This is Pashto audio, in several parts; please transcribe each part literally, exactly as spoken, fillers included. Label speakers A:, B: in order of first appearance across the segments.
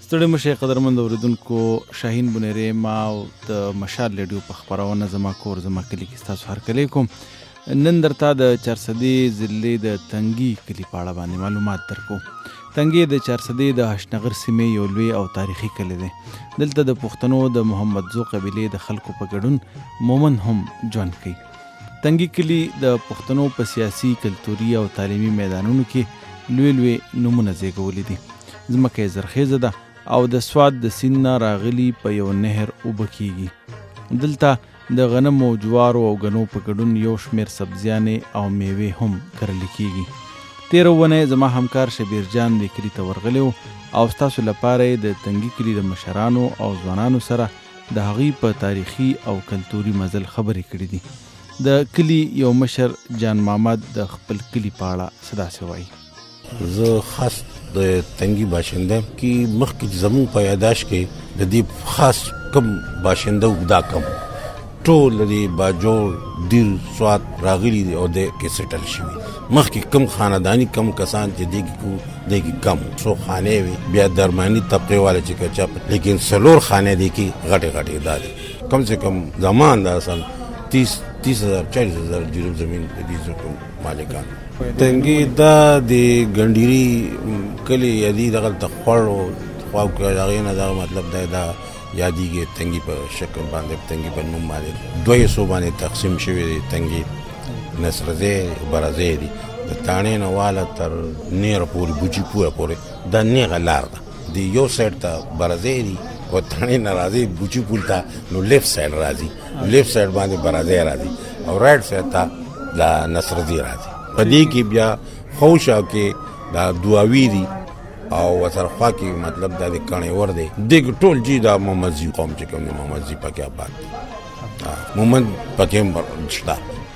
A: ستړي مشه قدرمند اوریدونکو، شاهین بنیری ما او د مشال ریډیو په خپرونه زما کور زما کلی کې ستاسو هرکلی کوم. نن درته د چارسدې ضلعې د تنگي کلي په اړه باندې معلومات درکو. تنگي د چارسدې د هشنغر سیمې یو لوی او تاریخي کلی دی. دلته د پښتنو د محمدزو قبیلې د خلکو په ګډون مومن هم ژوند کوي. تنگي کلي د پښتنو په سیاسي، کلتوري او تعلیمي میدانونو کې لوی لوی نومونه زیږولي دي. ځمکه یې زرخیزه ده او د سواد د سیند نه راغلي په یو نهر اوبه کیږي. دلته د غنمو، جوارو او ګنو په ګډون یو شمېر سبزیانې او میوې هم کرل کیږي. تېره اونۍ زما همکار شبیر جان دې کلي ته ورغلی و او ستاسو لپاره یې د تنگي کلي د مشرانو او ځوانانو سره د هغې په تاریخي او کلتوري مزل خبرې کړې دي. د کلي یو مشر جان محمد د خپل کلي په اړه څه داسې وایي.
B: زه خاص د تنگي باشنده کې مخکې زموږ په یاداشت کې د دې خاص کم باشنده دا کم ټول د باجوړ دیر سواد راغلي او د کې سیټل شوي. مخکې کم خاندانی کم کسان چې دیږي کو دیږي کم څو خانې وي، بیا درمانی طبقه والا چې کچا، لیکن سلور خانې دی کې غټه غټه دادي. کم سے کم زمان دا اصل تیس تیس هزار چالیس هزار جریب زمین د دې زکم مالکان. تنگي دا د ګنډيري کلی یادي دغه تخوړ او خواو کې هغه نه دا مطلب دا دا یادېږي. تنگي په شکل باندې تنگي په نوم باندې دوی سو باندې تقسیم شوی دی. تنگي نصرزه برازه دي د تانې نه والا تر نیر پورې بوجي پوره پورې د نیغه لار ده. د یو سایډ ته برازه دي او تانې نه راځي بوجي پول ته نو لیفت سایډ راځي، لیفت سایډ باندې برازه راځي او رائټ سایډ ته د نصرزه راځي. په دې کې بیا خوشا کې دا دعاوی دي او وسرخوا کې مطلب دا د کڼې ور دی دغه ټول جی دا محمدزي قوم چې کوم محمدزي پکې آباد دي، مومن پکې شته.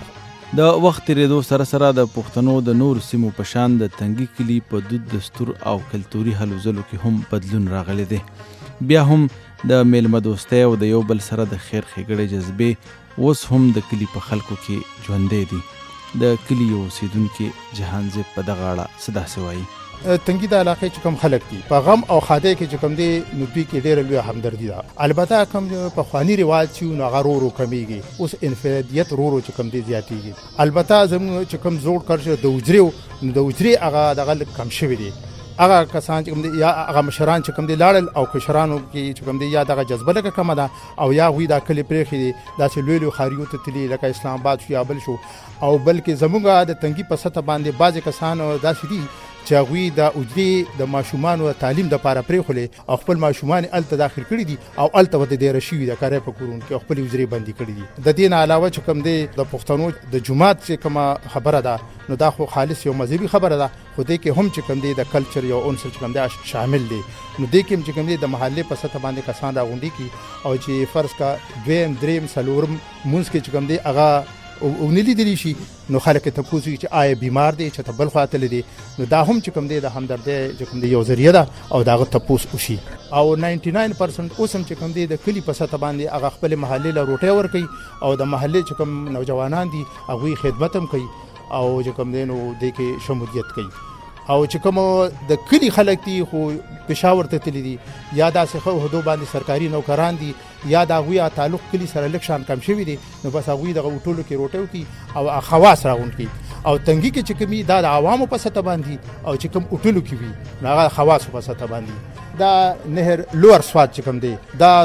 A: د وخت تېرېدو سره سره د پښتنو د نورو سیمو په شان د تنگي کلي په دود، دستور او کلتوري هلو ځلو کې هم بدلون راغلی دی. بیا هم د میلمه دوستۍ او د یو بل سره د خیر ښېګړې جذبې اوس هم د کلي په خلکو کې ژوندی دي. د کلي یو اوسېدونکي جهانزیب په دغه اړه څه داسې وایي.
C: تنگي د علاقې چې کوم خلک دي په غم او ښادۍ کې چې کوم دی نو دوی کې ډېره لویه همدردي ده. البته کوم پخواني رواج چې نو هغه ورو ورو کمیږي، اوس انفرادیت ورو ورو چې کوم دی زیاتېږي. البته زموږ چې کوم زوړ کړ د وجرې نو د وجرې هغه دغه کم شوي دي. هغه کسان چې کوم دي یا هغه مشران چې کوم دي لاړل او کشرانو کې چې کوم دي یا دغه جذبه لکه کمه ده او یا هغوی دا کلي پرېښي دي داسې لوی لوی ښاریو ته تلي لکه اسلام آباد شو یا بل شو. او بلکې زموږ د تنگي په سطح باندې بعضې کسان داسې دي چې هغوی د اجرې د ماشومانو تعلیم دپاره پرېښولې او خپل ماشومان هلته داخل کړي دي او هلته ورته ډېره شوي ده کری په کورونو کې او خپلې اجرې بندي کړي دي. د دې نه علاوه چې کوم دی د پښتنو د جومات چې کومه خبره ده نو دا خو خالص یو مذهبي خبره ده، خو دې کې هم چې کوم دی د کلچر یو عنصر چې کوم دی شامل دی. نو دې کې هم چې کوم دی د محلې په سطح باندې کسان راغونډي کړي او چې فرض کا دویم دریم څلورم مونځ کې چې کوم دی هغه او نه لیدلی شي نو خلک ته پوښتنه چې آیا بیمار دی چې ته بل خوا تللی دی نو دا هم چې کوم دی د همدردۍ چې کوم دی یو ذریعه ده او د هغه تپوس وشي. او نایمټي ناین پرسنټ اوس هم چې کوم دی د کلي په سطح باندې هغه خپلې محلې له روټۍ ورکوي او د محلې چې کوم نوجوانان دي هغوی خدمت هم کوي او چې کوم دی نو دې کې شمولیت کوي. او چې کوم د کلي خلک دي خو پېښور ته تللي دي یا داسې عهدو باندې سرکاري نوکران دي یا د هغوی تعلق کلي سره لږ شان کم شوي دي نو بس هغوی دغه هوټلو کې روټۍ وکړي او خواص راغونډ کړي. او تنگي کې چې کومي دا د عوامو په سطح باندې او چې کوم هوټلو کې وي نو هغه خواصو په سطح باندې. دا نهر لوړ سواد چې کوم دی دا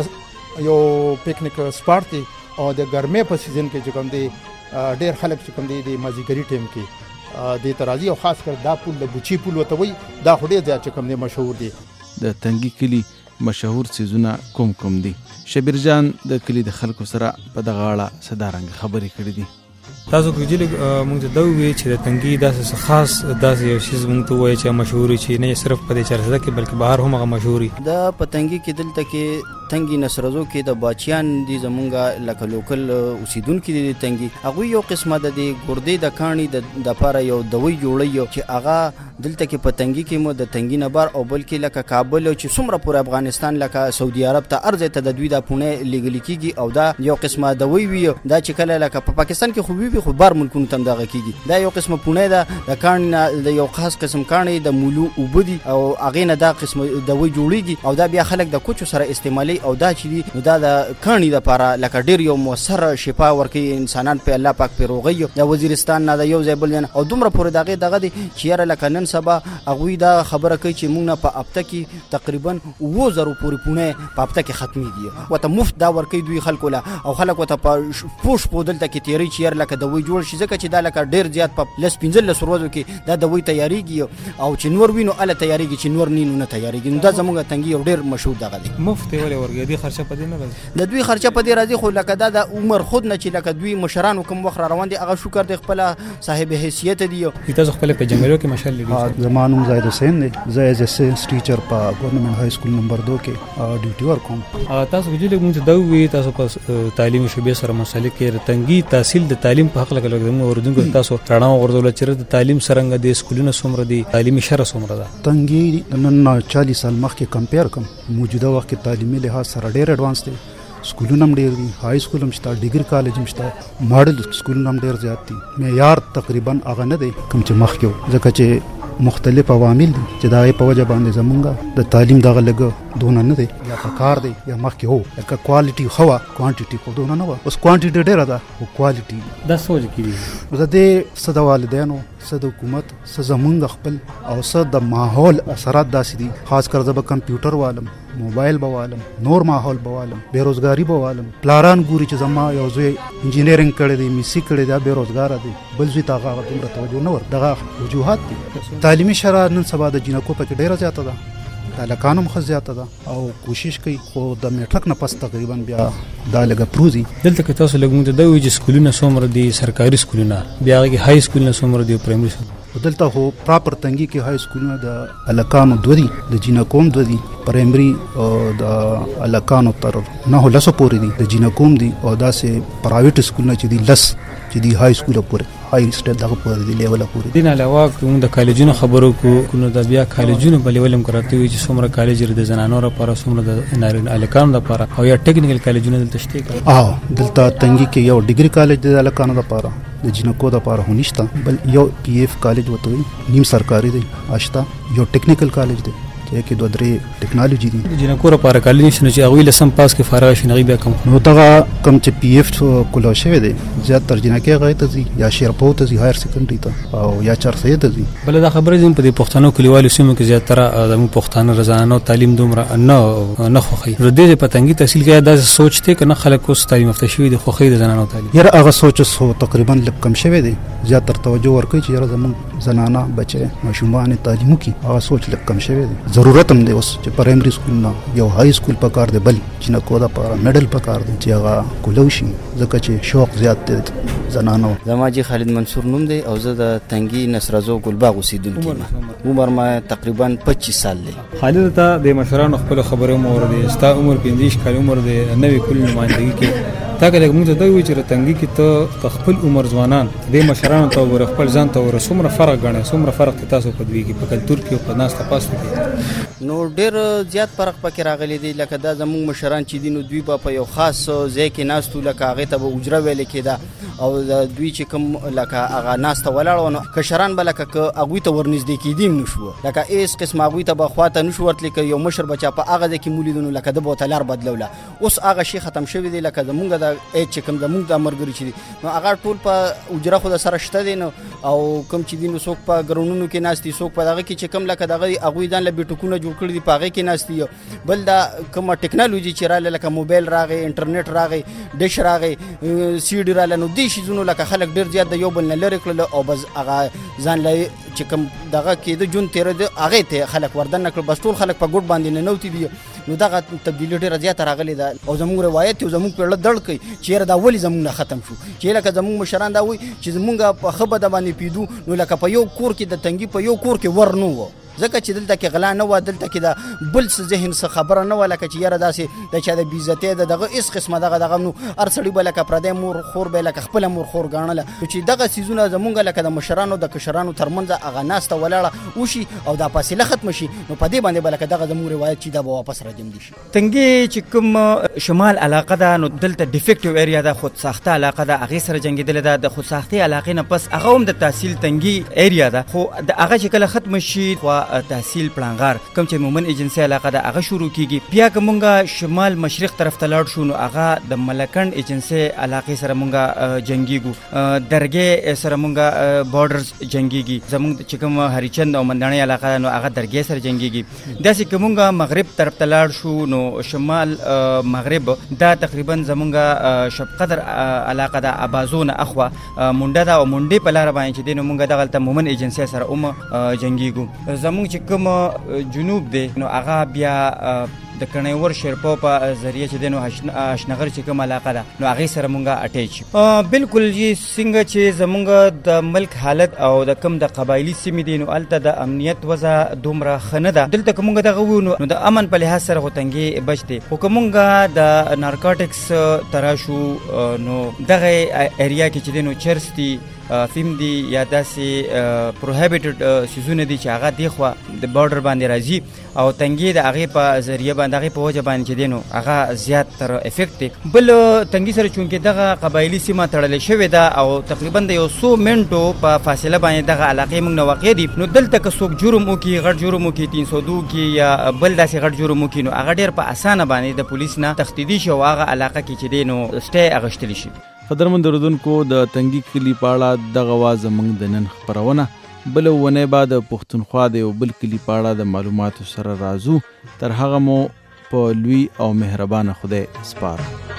C: یو پکنیک سپاټ دی او د ګرمۍ په سیزن کې چې کوم دی ډېر خلک چې کوم دی د مازدیګري ټایم کې د ترازی او خاص کر دا پول د بوچی پول وته وي دا خو ډېر زیات چې کوم دی مشهور دی.
A: د تنگي کلي مشهور څیزونه کوم کوم دي؟ شبیر جان د کلي د خلکو سره په دغه اړه څه دارنګه خبرې کړې دي.
D: تاسو کو چې موږ ته دا وی چې د تنگي داسې خاص داسې یو شی موږ ته وایي چې مشهور چې نه صرف په دې چرته کې بلکې بهر هم هغه مشهوري
E: دا په تنگي کې دلته کې تنګي نسرزو کې د باچیان دي زمونږه لکه لوکل اوسیدونکو دي تنګي هغه یو قسمه د ګردې د کاڼي د لپاره یو دوی جوړي چې هغه دلته کې په تنګي کې مو د تنګي نه بار او بلکې لکه کابل چې څومره پور افغانستان لکه سعودي عرب ته ارزه ته د دوی د پونه لیګل کیږي او دا یو قسمه دوی وي دا چې کله لکه په پاکستان کې خو وی خو بار ملکونو تم دغه کیږي دا یو قسمه پونه ده د کاڼي د یو خاص قسم کاڼي د مولو وبدي او اغه نه دا قسمه دوی جوړيږي او دا بیا خلک د کوچو سره استعمالي او دا چې دا د کاڼي لپاره لکه ډیر یو موثر شفا ورکي انسانان په الله پاک پیروغي د وزیرستان نه د یو ځای بل او دومره پورې دغه دغه دي چې را لکه نن سبا هغه دا خبره کوي چې موږ نه په هفته کې تقریبا و زرو پورې پونه په هفته کې ختميږي وته مفت دا ورکي دوی خلکو له او خلک وته په پوش پودل ته کې تیری چیر لکه د وی جوړ شي ځکه چې دا لکه ډیر زیات په لس پنځل سروزو کې دا د وی تیاریږي او چې نور وینو اله تیاریږي چې نور نینو نه تیاریږي دا زموږ تنګي ډیر مشهور دغه دي
D: مفت ولې ورګي دي خرچه پدې نه راځي
E: د دوی خرچه پدې راځي خو لکه دا د عمر خود نه چې لکه دوی مشران کوم وخت روان دي هغه شکر د خپل صاحب حیثیت دی
D: تاسو خپل په جنگلو کې مشال لري
F: زمانوم زاید حسین دی زه ایز ا ساينس ټیچر په ګورنمنت های سکول نمبر دو کې ډیوټي ورکوم
D: تاسو چې موږ دا وی تاسو په تعلیمي شوبې سره مسالې کې تنګي تحصیل د تعلیم په حق لګل موږ وردونکو تاسو رڼا غردول چې د تعلیم سرنګ د سکولونو سمره دي تعلیمي شره سمره ده
F: تنګي نن چالیس سال مخکې کمپیر کوم موجوده وخت کې تعلیمي لحاظ سره ډېر اډوانس دي سکولونه هم ډېر دي های سکول هم شته ډیګري کالج هم شته ماډل سکولونه هم ډېر زیات دي معیار تقریبا هغه نه دی کوم چې مخکې ځکه چې مختلف عوامل دي چې دا په وجه باندې زمونږ د تعلیم دغه لګ دونه نه دی یا پکار دی یا مخکې هو لکه کوالټي هوا کوانټیټي خو دونه نه و اوس کوانټیټي ډېره ده او کوالټي
D: دا سوچ کیږي
F: زه د صد والدینو صد حکومت صد زمونږ خپل او صد د ماحول اثرات داسې دي خاص کر زه به کمپیوټر والم موبایل بوالم نور ماحول بوالم بیروزګاری بوالم پلاران ګوري چې زما یو زوی انجینرینګ کړی دی میسی کړی دی بیروزګار دی بل زوی ته هغه دومره توجه نه ور دغه وجوهات دي تعلیمي شرایط نن سبا د جنکو پکې ډیره زیاته ده د هلکانو هم ښه زیاته ده او کوشش کوي خو د میټرک نه پس تقریبا بیا دا لږه پروزي
D: دلته کې تاسو لږ موږ د دوی سکولونه څومره دي سرکاري سکولونه بیا هغه های سکولونه څومره دي پرایمري سکول
F: دلته هو پراپر تنګي کې های سکولونه د هلکانو دوه دي د جنکوم دوه دي پرایمري او د هلکانو تر نه لسو پورې دي د جنکوم دي او داسې پرایویټ سکولونه چې دي لس چې دی های سکول پورې های سټیټ دغه پورې دی لیول پورې
D: دین علاوه کوم د کالجونو خبرو کو کو د بیا کالجونو په لیول هم کراته وي چې څومره کالج د زنانو لپاره څومره د نارینه الکانو لپاره او یا ټیکنیکل کالجونو دلته شته
F: اه دلته تنګي کې یو ډیګري کالج د الکانو لپاره د جنکو لپاره هونښت بل یو پی ایف کالج وته نیم سرکاري دی آشتا یو ټیکنیکل کالج دی چې کې دوه درې ټیکنالوژي دي
D: د جنکو لپاره کالج نشي چې هغه لسم پاس کې فارغ شي نغي بیا کم
F: نو دا کم چې پی ایف کولو شوی دی زیات تر جنکه غي ته زی یا شیرپو ته زی هایر سیکنډری ته او یا چرسه ته زی
D: بل دا خبره زم په پښتنو کلیوالو سیمو کې زیات تر د پښتون رضانو تعلیم دومره نه نه خوخي ردې په تنګي تحصیل کې دا سوچ ته کنه خلک اوس تعلیم یافته شوی د خوخي د زنانو تعلیم
F: یره هغه سوچ سو تقریبا لږ کم شوی دی زیات تر توجه ورکوي چې یره زمون زنانه بچي ماشومان تعلیم کی هغه سوچ لږ کم شوی دی ضرورت هم دی اوس چې پرایمري سکول نه یو های سکول په کار دی بل چې نه کو دا پر میډل په کار دی چې هغه کولوشي ځکه چې شوق زیات دی زنانو
E: زما جی خالد منصور نوم دی او زه د تنګي نصرزو ګلباغ اوسیدونکو یم عمر ما تقریبا پچیس سال دی
D: خالد ته د مشرانو خپل خبره مو ورده ستا عمر پنځه کال عمر دی نوې کل نمائندګي کې تا کله موږ ته دوی چې تنګي کې ته خپل عمر ځوانان د مشرانو ته ور خپل ځان ته ور څومره فرق غنه څومره فرق تاسو په دوی کې په کلتور کې او په ناس تاسو کې
E: نو ډېر زیات فرق پکې راغلی دی لکه دا زموږ مشران چې دي نو دوی په یو خاص ځای کې ناستو لکه هغه ته به اجره ویل کېده او دوی چې کوم لکه هغه ناسته ولاړ نو کشران به لکه هغوی ته ورنږدې کېدیم نه شو لکه هېڅ قسم هغوی ته به خواته نه شو ورتلی که یو مشر بچا په هغه ځای کې مولیدو نو لکه ده به ورته لار بدلوله اوس هغه شی ختم شوی دی لکه زمونږ د ایج چې کوم زمونږ د ملګري چې دي نو هغه ټول په اجره خو د سره شته دی نو او کوم چې دي نو څوک په ګراونډونو کې ناست دي څوک په دغه کې چې کوم لکه دغه هغوی ځان له بیټکونه جوړ کړي دي په هغې کې ناست دي بل دا کومه ټکنالوژي چې راغله لکه موبایل راغی انټرنیټ راغی ډش راغی سی ډي راغله نو دې شیزونو لکه خلک ډېر زیات د یو بل نه لرې کړل او بس هغه ځان له چې کوم دغه کېده ژوند تېره د هغې ته خلک وردن نه کړل بس ټول خلک په ګوټ باندې ننوتي دي نو دغه تبدیلي ډېره زیاته راغلې ده او زموږ روایت یو زموږ پیړه دړ کوي چې یاره دا ولې زموږ نه ختم شو چې لکه زموږ مشران دا وایي چې زموږ په ښه بده باندې پیدو نو لکه په یو کور کې د تنګي په یو کور کې ور نه و ځکه چې دلته کې غلا نه و، دلته کې د بل څه ذهن څه خبره نه و، لکه چې یاره داسې د چا د بېعزتۍ د دغه هېڅ قسمه دغه دغه نو هر سړي به لکه پردی مور خور به لکه خپله مور خور ګڼله. چې دغه څیزونه زمونږ لکه د مشرانو د کشرانو ترمنځ هغه ناسته ولاړه وشي او دا فاصله ختمه شي، نو په دې باندې به لکه دغه زموږ روایت چې دا به واپس راجمدي شي.
G: تنګي چې کوم شمال علاقه ده نو دلته ډیفیکټیو ایریا ده، خود ساخته علاقه ده، هغې سره جنګېدلې ده. د خود ساختې علاقې نه پس هغه هم د تحصیل تنګي ایریا ده، خو د هغه چې کله ختم شي خو تحصیل پړانغار کوم چې مومن ایجنسي علاقه ده هغه شروع کیږي. بیا که مونږ شمال مشرق طرف ته لاړ شو نو هغه د ملکنډ ایجنسي علاقې سره مونږ جنګیږو، درګې سره مونږ بارډرز جنګیږي. زمونږ چې کوم هریچند او منداڼۍ علاقه ده نو هغه درګې سره جنګیږي. داسې که مونږ مغرب طرف ته لاړ شو نو شمال مغرب دا تقریبا زمونږ شب قدر علاقه ده، ابازو نه اخوا مونډه ده او مونډې په لاره باندې چې دی نو مونږ دغلته مومن ایجنسي سره هم جنګیږو. زمونږ چې کوم جنوب دی نو هغه بیا د کنیور شیرپو په ذریعه چې دی نو اشنغر چې کوم علاقه ده نو هغې سره مونږ اټیچ. بالکل چې څنګه چې زمونږ د ملک حالت او د کم د قبایلي سیمې دي نو هلته د امنیت وضع دومره ښه نه ده. دلته که مونږ دغه وویو نو د امن په لحاظ سره خو تنګې بچ دی، خو که مونږ د نارکاټکس ته راشو نو دغه ایریا کې چې دی نو چرس دي، فیم دي، یا داسې پروهیبیټډ سیزونه دي چې هغه دی خوا د بارډر باندې راځي او تنګي د هغې په ذریعه باندې هغې په وجه باندې چې دی نو هغه زیات تر افیکټ دی. بل تنګي سره چونکې دغه قبایلي سیمه تړلې شوې ده او تقریبا د یو څو منټو په فاصله باندې دغه علاقې موږ نه واقع دي، نو دلته که څوک جرم وکړي، غټ جرم وکړي، تین سو دو کې یا بل داسې غټ جرم وکړي نو هغه ډېر په اسانه باندې د پولیس نه تښتېدي شي او هغه علاقه کې چې دی نو سټی اخیستلی شي.
A: قدرمن اورېدونکو، د تنګي کلي په اړه دغه وه زموږ د نن خپرونه. بله اونۍ به د پښتونخوا د یو بل کلي په اړه د معلوماتو سره راځو. تر هغه مو په لوی او مهربانه خدای سپارم.